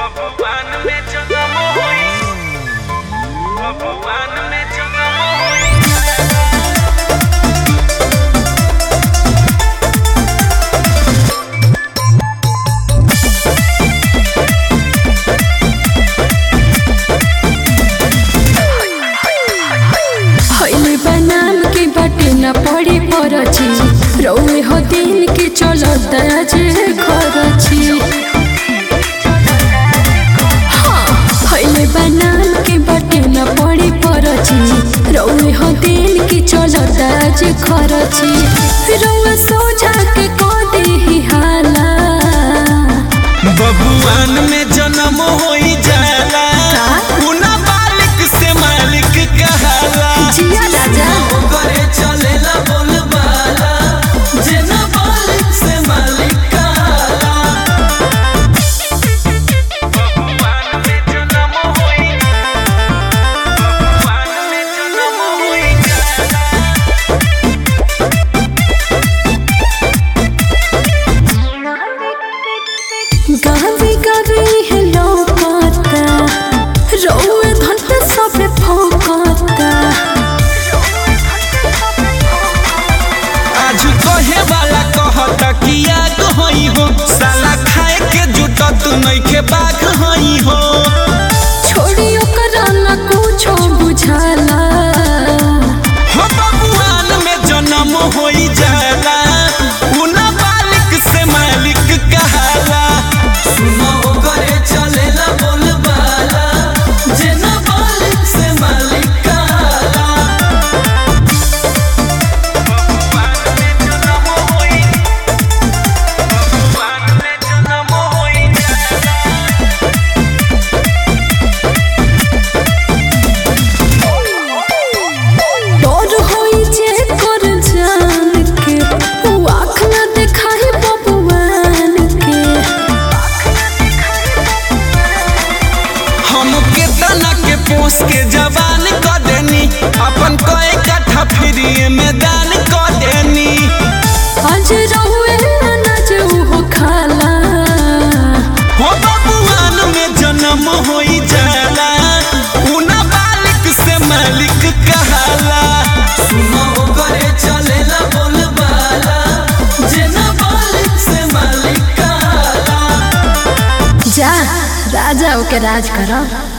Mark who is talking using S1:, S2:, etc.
S1: भगवान में जन्म होई, भगवान में जन्म होई।
S2: हईले बनाम के बाटे न पड़ी परची रौए हो दिन के चलत जे खरची। हईले बनाम के बाटे न पड़ी परची रौए हो दिन के चलत जे खरची। रौए सोझा के कोदे ही हाला
S1: भगवान में जन्म होई जाला, उना मालिक से मालिक कहाला।
S2: जिया राजा
S1: करे चलेला बोलबाला, जेना मालिक से मालिक कहाला। भगवान में जन्म होई, भगवान में जन्म होई जाला।
S2: गावे गावे है लौकाता रौए धंट सबे फौकाता।
S1: आज कहे वाला कहता कि आग हई हो, साला खाए के जुटत नइखे बाग हई हो।
S2: छोड़ी ओकरा न कुछो बुझाला
S1: हो भगवान में जन्म होई जाला, उना मालिक से मालिक कहाला। सुनो करे चलेला बोलबाला, जेना मालिक से मालिक कहाला। भगवान में जन्म होई, भगवान में जन्म होई जाला।
S2: डर होई जे कर जान के उ आँख न देखाई बबुआन के।
S1: हम केतना के पोस के जवान क देनी, अपन कए कट्ठा फ्री में दान क देनी।
S2: आज रौए अनाज उहो खाला
S1: हो भगवान में जन्म होई जाला, उना मालिक से मालिक कहाला। सुनो करे चलेला बोलबाला, जेना मालिक से मालिक कहाला।
S2: जा राजा ओके राज करो।